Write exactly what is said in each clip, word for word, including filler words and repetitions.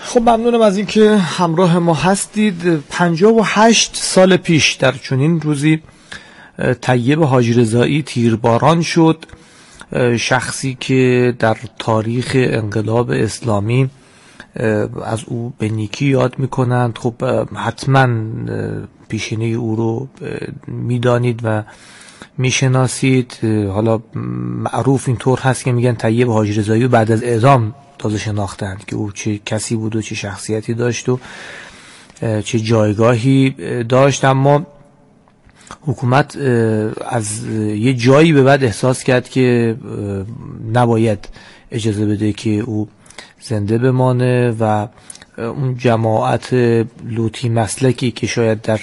خب ممنونم از اینکه همراه ما هستید. پنجاه و هشت سال پیش در چنین روزی طیب حاجی رضایی تیرباران شد، شخصی که در تاریخ انقلاب اسلامی از او به نیکی یاد میکنند. خب حتما پیشینه او رو میدانید و میشناسید. حالا معروف اینطور هست که میگن طیب حاجی رضایی بعد از اعدام تازه شناختند که او چه کسی بود و چه شخصیتی داشت و چه جایگاهی داشت. اما حکومت از یه جایی به بعد احساس کرد که نباید اجازه بده که او زنده بمانه و اون جماعت لوطی مسلکی که شاید در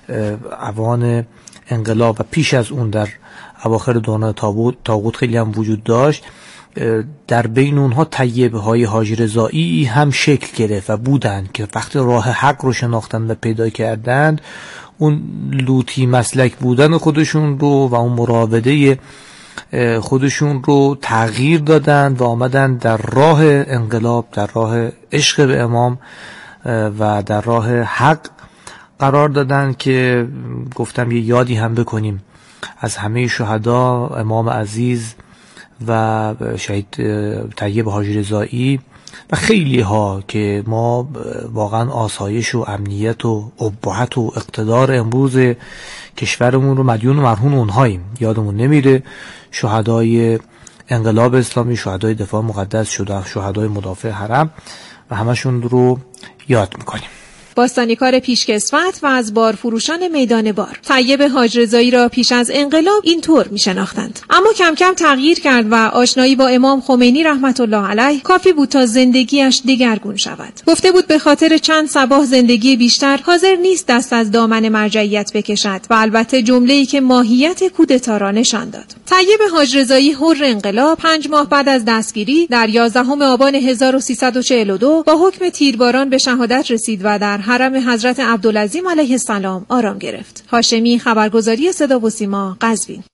اوان انقلاب و پیش از اون در اواخر دوران طاغوت خیلی هم وجود داشت، در بین اونها طیب های حاجی رضایی هم شکل گرفت و بودند که وقتی راه حق رو شناختند و پیدا کردند، اون لوطی مسلک بودن خودشون رو و اون مراوده خودشون رو تغییر دادند و آمدن در راه انقلاب، در راه عشق به امام و در راه حق قرار دادن. که گفتم یه یادی هم بکنیم از همه شهدا، امام عزیز و شهید طیب حاجی رضایی و خیلی ها که ما واقعا آسایش و امنیت و ابهت و اقتدار امروز کشورمون رو مدیون و مرهون اونهاییم، یادمون نمیره. شهدای انقلاب اسلامی، شهدای دفاع مقدس، شهدای مدافع حرم و همشون رو یاد میکنیم. باستانیکار پیشکسوت و از بارفروشان میدان بار، طیب حاجی رضایی را پیش از انقلاب اینطور میشناختند، اما کم کم تغییر کرد و آشنایی با امام خمینی رحمت الله علیه کافی بود تا زندگیش دگرگون شود. گفته بود به خاطر چند صباح زندگی بیشتر حاضر نیست دست از دامن مرجعیت بکشد و البته جمله‌ای که ماهیت کودتا را نشان داد. طیب حاجی رضایی حر انقلاب پنج ماه بعد از دستگیری در یازدهم آبان هزار و سیصد و چهل و دو با حکم تیرباران به شهادت رسید و در حرم حضرت عبدالعظیم علیه السلام آرام گرفت. هاشمی، خبرگزاری صدا و سیما، قزوین.